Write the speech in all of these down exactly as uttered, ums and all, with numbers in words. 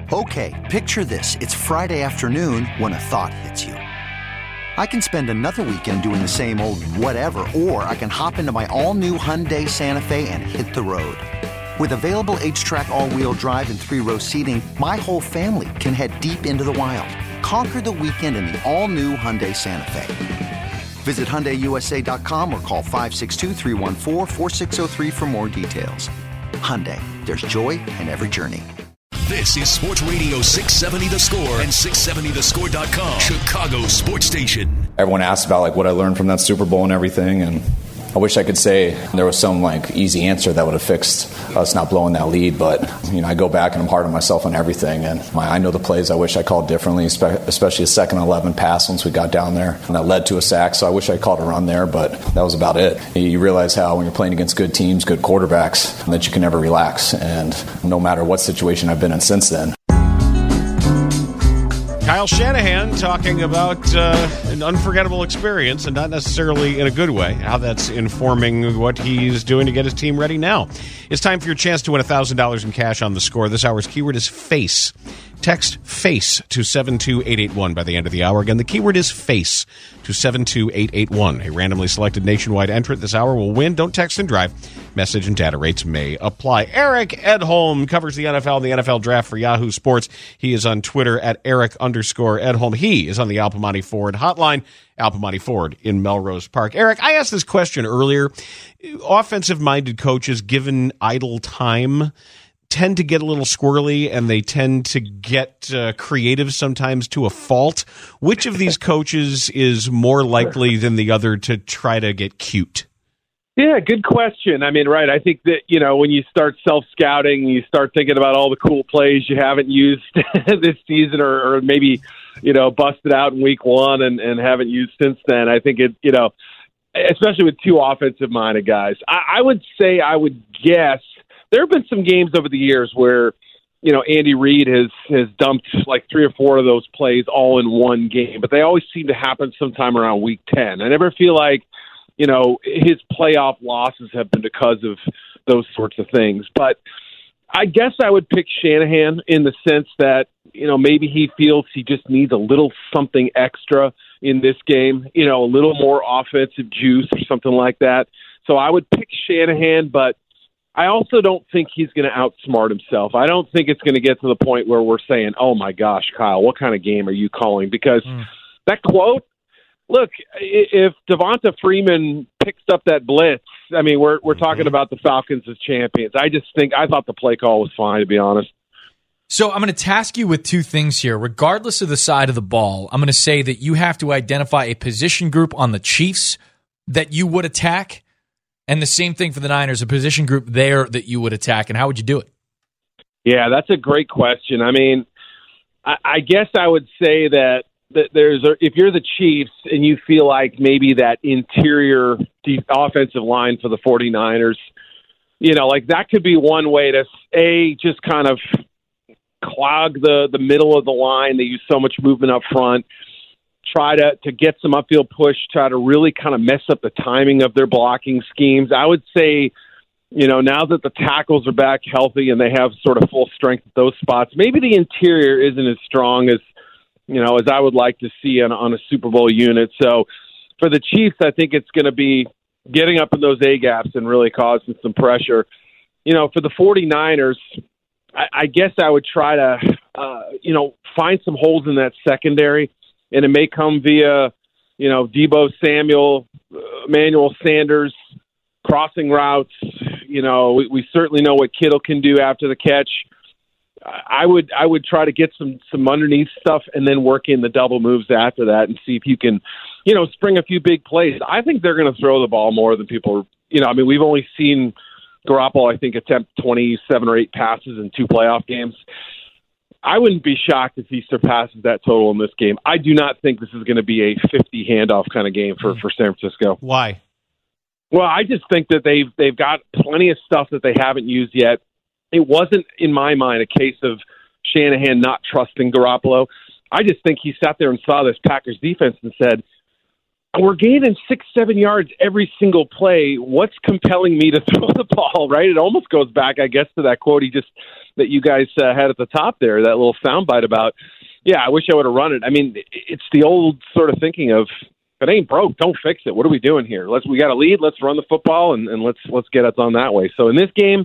Okay, picture this. It's Friday afternoon when a thought hits you. I can spend another weekend doing the same old whatever, or I can hop into my all-new Hyundai Santa Fe and hit the road. With available H-Track all-wheel drive and three-row seating, my whole family can head deep into the wild. Conquer the weekend in the all-new Hyundai Santa Fe. Visit Hyundai U S A dot com or call five six two, three one four, four six zero three for more details. Hyundai, there's joy in every journey. This is Sports Radio six seventy The Score and six seventy the score dot com, Chicago sports station. Everyone asks about like what I learned from that Super Bowl and everything, and I wish I could say there was some like easy answer that would have fixed us not blowing that lead, but you know, I go back and I'm hard on myself on everything, and my, I know the plays I wish I called differently, especially a second eleven pass once we got down there, and that led to a sack, so I wish I called a run there, but that was about it. You realize how when you're playing against good teams, good quarterbacks, that you can never relax, and no matter what situation I've been in since then. Kyle Shanahan talking about uh, an unforgettable experience, and not necessarily in a good way, how that's informing what he's doing to get his team ready now. It's time for your chance to win one thousand dollars in cash on The Score. This hour's keyword is FACE. Text FACE to seven two eight eight one by the end of the hour. Again, the keyword is FACE to seven two eight eight one. A randomly selected nationwide entrant this hour will win. Don't text and drive. Message and data rates may apply. Eric Edholm covers the N F L and the N F L draft for Yahoo Sports. He is on Twitter at Eric underscore Edholm. He is on the Al Piemonte Ford hotline, Al Piemonte Ford in Melrose Park. Eric, I asked this question earlier. Offensive-minded coaches, given idle time, tend to get a little squirrely, and they tend to get uh, creative sometimes to a fault. Which of these coaches is more likely than the other to try to get cute? Yeah, good question. I mean, right, I think that, you know, when you start self-scouting, you start thinking about all the cool plays you haven't used this season or, or maybe, you know, busted out in week one and, and haven't used since then. I think it, you know, especially with two offensive-minded guys. I, I would say I would guess there have been some games over the years where, you know, Andy Reid has, has dumped like three or four of those plays all in one game, but they always seem to happen sometime around week ten. I never feel like, you know, his playoff losses have been because of those sorts of things. But I guess I would pick Shanahan in the sense that, you know, maybe he feels he just needs a little something extra in this game, you know, a little more offensive juice or something like that. So I would pick Shanahan, but I also don't think he's going to outsmart himself. I don't think it's going to get to the point where we're saying, oh, my gosh, Kyle, what kind of game are you calling? Because mm. that quote, look, if Devonta Freeman picks up that blitz, I mean, we're we're talking about the Falcons as champions. I just think I thought the play call was fine, to be honest. So I'm going to task you with two things here. Regardless of the side of the ball, I'm going to say that you have to identify a position group on the Chiefs that you would attack, and the same thing for the Niners, a position group there that you would attack, and how would you do it? Yeah, that's a great question. I mean, I, I guess I would say that that there's a, if you're the Chiefs and you feel like maybe that interior deep offensive line for the 49ers, you know, like that could be one way to, A, just kind of clog the, the middle of the line. They use so much movement up front, try to, to get some upfield push, try to really kind of mess up the timing of their blocking schemes. I would say, you know, now that the tackles are back healthy and they have sort of full strength at those spots, maybe the interior isn't as strong as, you know, as I would like to see on, on a Super Bowl unit. So for the Chiefs, I think it's going to be getting up in those A-gaps and really causing some pressure. You know, for the 49ers, I, I guess I would try to, uh, you know, find some holes in that secondary, and it may come via, you know, Deebo Samuel, uh, Emmanuel Sanders, crossing routes. You know, we, we certainly know what Kittle can do after the catch. I would I would try to get some, some underneath stuff and then work in the double moves after that and see if you can, you know, spring a few big plays. I think they're going to throw the ball more than people, you know, I mean, we've only seen Garoppolo, I think, attempt twenty-seven or eight passes in two playoff games. I wouldn't be shocked if he surpasses that total in this game. I do not think this is going to be a fifty handoff kind of game for, for San Francisco. Why? Well, I just think that they've they've got plenty of stuff that they haven't used yet. It wasn't, in my mind, a case of Shanahan not trusting Garoppolo. I just think he sat there and saw this Packers defense and said, we're gaining six, seven yards every single play. What's compelling me to throw the ball, right? It almost goes back, I guess, to that quote he just that you guys uh, had at the top there, that little soundbite about, yeah, I wish I would have run it. I mean, it's the old sort of thinking of, if it ain't broke, don't fix it. What are we doing here? Let's we got a lead. Let's run the football and, and let's let's get it done that way. So in this game,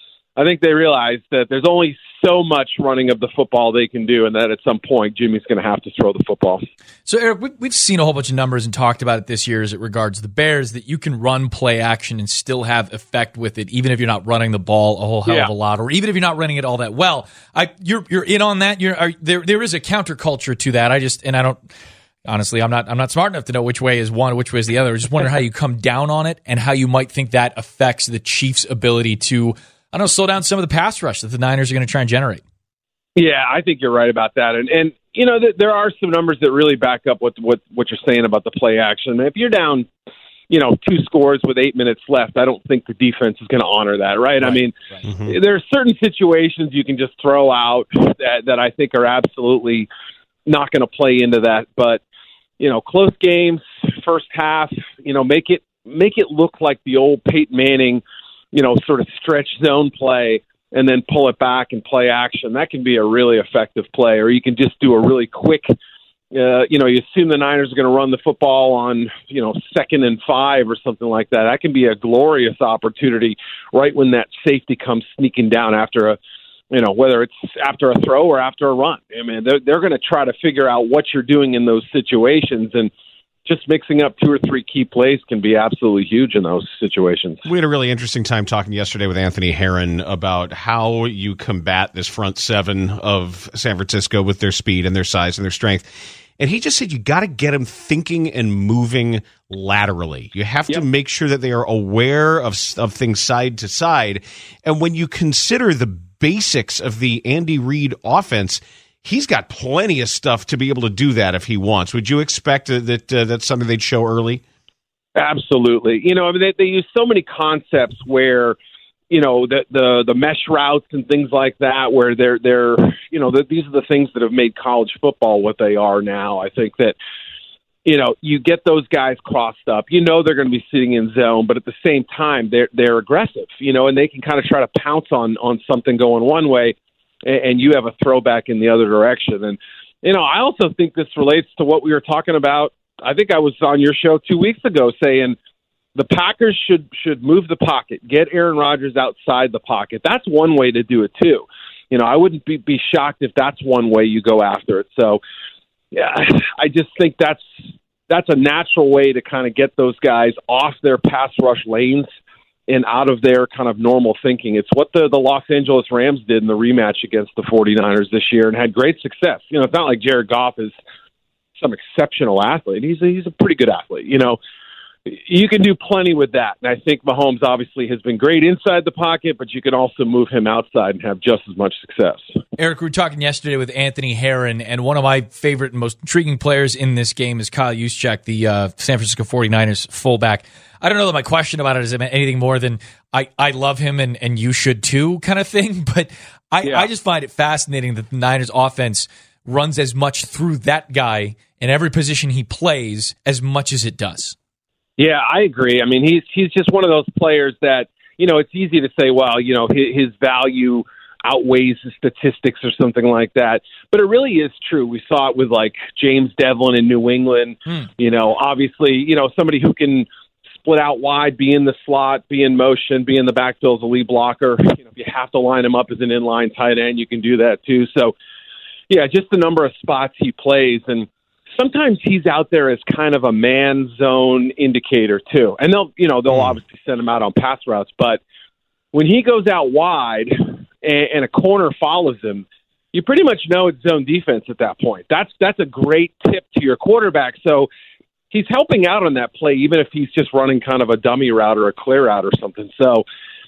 I think they realized that there's only so much running of the football they can do, and that at some point Jimmy's going to have to throw the football. So, Eric, we've seen a whole bunch of numbers and talked about it this year as it regards the Bears, that you can run play action and still have effect with it, even if you're not running the ball a whole hell yeah. of a lot, or even if you're not running it all that well. I, you're you're in on that. You're are, there. There is a counterculture to that. I just and I don't. Honestly, I'm not. I'm not smart enough to know which way is one, which way is the other. I just wonder how you come down on it and how you might think that affects the Chiefs' ability to, I don't know, slow down some of the pass rush that the Niners are going to try and generate. Yeah, I think you're right about that. And, and you know, th- there are some numbers that really back up what, what what you're saying about the play action. If you're down, you know, two scores with eight minutes left, I don't think the defense is going to honor that, right? right. I mean, right. Mm-hmm. there are certain situations you can just throw out that, that I think are absolutely not going to play into that. But, you know, close games, first half, you know, make it make it look like the old Peyton Manning, you know, sort of stretch zone play, and then pull it back and play action. That can be a really effective play. Or you can just do a really quick, uh, you know, you assume the Niners are going to run the football on, you know, second and five or something like that. That can be a glorious opportunity right when that safety comes sneaking down after a, you know, whether it's after a throw or after a run. I mean, they're, they're going to try to figure out what you're doing in those situations, and just mixing up two or three key plays can be absolutely huge in those situations. We had a really interesting time talking yesterday with Anthony Herron about how you combat this front seven of San Francisco with their speed and their size and their strength. And he just said you got to get them thinking and moving laterally. You have yep. to make sure that they are aware of, of things side to side. And when you consider the basics of the Andy Reid offense, he's got plenty of stuff to be able to do that if he wants. Would you expect uh, that uh, that's something they'd show early? Absolutely. You know, I mean, they, they use so many concepts where, you know, the, the the mesh routes and things like that, where they're they're you know the, these are the things that have made college football what they are now. I think that, you know, you get those guys crossed up. You know they're going to be sitting in zone, but at the same time they're they're aggressive. You know, and they can kind of try to pounce on on something going one way, and you have a throwback in the other direction. And, you know, I also think this relates to what we were talking about. I think I was on your show two weeks ago saying the Packers should should move the pocket, get Aaron Rodgers outside the pocket. That's one way to do it, too. You know, I wouldn't be, be shocked if that's one way you go after it. So, yeah, I just think that's that's a natural way to kind of get those guys off their pass rush lanes and out of their kind of normal thinking. It's what the, the Los Angeles Rams did in the rematch against the 49ers this year and had great success. You know, it's not like Jared Goff is some exceptional athlete. He's a, he's a pretty good athlete. You know, you can do plenty with that. And I think Mahomes obviously has been great inside the pocket, but you can also move him outside and have just as much success. Eric, we were talking yesterday with Anthony Herron, and one of my favorite and most intriguing players in this game is Kyle Juszczyk, the uh, San Francisco 49ers fullback. I don't know that my question about it is anything more than I, I love him and, and you should too kind of thing, but I, yeah. I just find it fascinating that the Niners offense runs as much through that guy in every position he plays as much as it does. Yeah, I agree. I mean, he's he's just one of those players that, you know, it's easy to say, well, you know, his, his value outweighs the statistics or something like that. But it really is true. We saw it with, like, James Devlin in New England. Hmm. You know, obviously, you know, somebody who can split out wide, be in the slot, be in motion, be in the backfield as a lead blocker. You know, if you have to line him up as an inline tight end, you can do that too. So, yeah, just the number of spots he plays. And sometimes he's out there as kind of a man zone indicator too. And they'll, you know, they'll mm. obviously send him out on pass routes, but when he goes out wide and, and a corner follows him, you pretty much know it's zone defense at that point. That's, that's a great tip to your quarterback. So he's helping out on that play, even if he's just running kind of a dummy route or a clear route or something. So,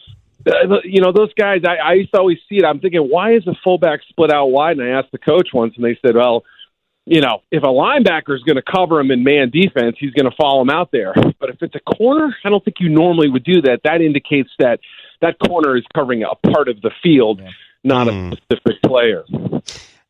uh, you know, those guys, I, I used to always see it. I'm thinking, why is the fullback split out wide? And I asked the coach once, and they said, well, you know, if a linebacker is going to cover him in man defense, he's going to follow him out there. But if it's a corner, I don't think you normally would do that. That indicates that that corner is covering a part of the field, yeah. not mm. a specific player.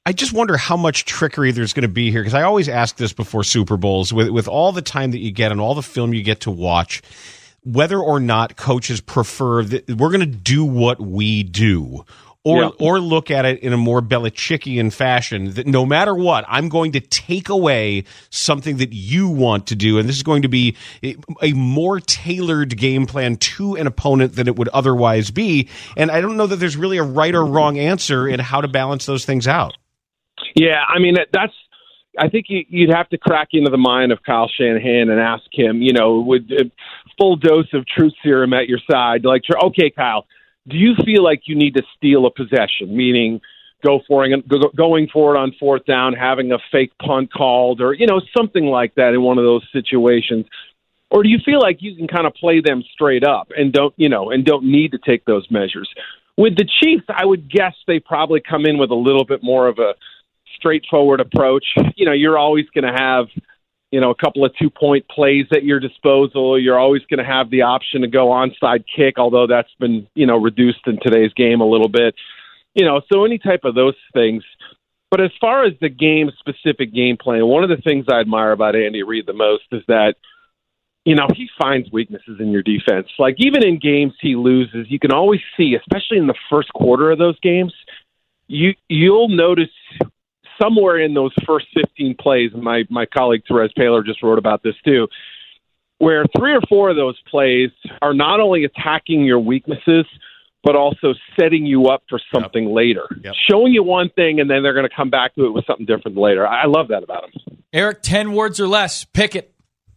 I just wonder how much trickery there's going to be here, because I always ask this before Super Bowls, with with all the time that you get and all the film you get to watch, whether or not coaches prefer that we're going to do what we do, or yep. or look at it in a more Belichickian fashion, that no matter what, I'm going to take away something that you want to do, and this is going to be a, a more tailored game plan to an opponent than it would otherwise be. And I don't know that there's really a right or wrong answer in how to balance those things out. Yeah, I mean, that's I think you'd have to crack into the mind of Kyle Shanahan and ask him, you know, with a full dose of truth serum at your side, like, okay, Kyle, do you feel like you need to steal a possession, meaning go for it, going for it on fourth down, having a fake punt called, or, you know, something like that in one of those situations? Or do you feel like you can kind of play them straight up and don't, you know, and don't need to take those measures? With the Chiefs, I would guess they probably come in with a little bit more of a straightforward approach. You know, you're always going to have, you know, a couple of two-point plays at your disposal. You're always going to have the option to go onside kick, although that's been, you know, reduced in today's game a little bit. You know, so any type of those things. But as far as the game-specific game plan, one of the things I admire about Andy Reid the most is that, you know, he finds weaknesses in your defense. Like, even in games he loses, you can always see, especially in the first quarter of those games, you, you'll notice somewhere in those first fifteen plays, and my, my colleague Therese Paylor just wrote about this too, where three or four of those plays are not only attacking your weaknesses, but also setting you up for something yep. later. Yep. Showing you one thing, and then they're going to come back to it with something different later. I love that about him. Eric, ten words or less. Pick it.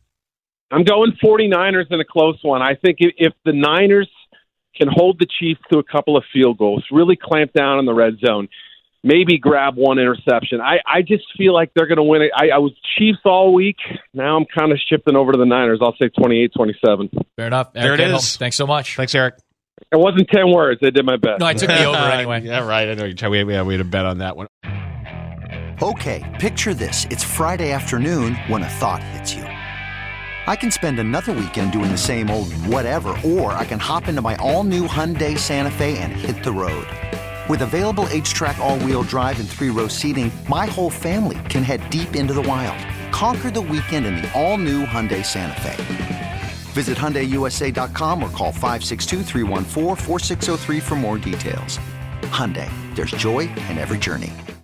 I'm going 49ers in a close one. I think if the Niners can hold the Chiefs to a couple of field goals, really clamp down on the red zone, maybe grab one interception. I, I just feel like they're going to win it. I, I was Chiefs all week. Now I'm kind of shifting over to the Niners. I'll say twenty-eight twenty-seven. Fair enough. There Eric, it is. home. Thanks so much. Thanks, Eric. It wasn't ten words. I did my best. No, I took the over anyway. Yeah, right. I know. We, we, we had a bet on that one. Okay, picture this. It's Friday afternoon when a thought hits you. I can spend another weekend doing the same old whatever, or I can hop into my all-new Hyundai Santa Fe and hit the road. With available H-Track all-wheel drive and three-row seating, my whole family can head deep into the wild. Conquer the weekend in the all-new Hyundai Santa Fe. Visit Hyundai U S A dot com or call five six two, three one four, four six zero three for more details. Hyundai, there's joy in every journey.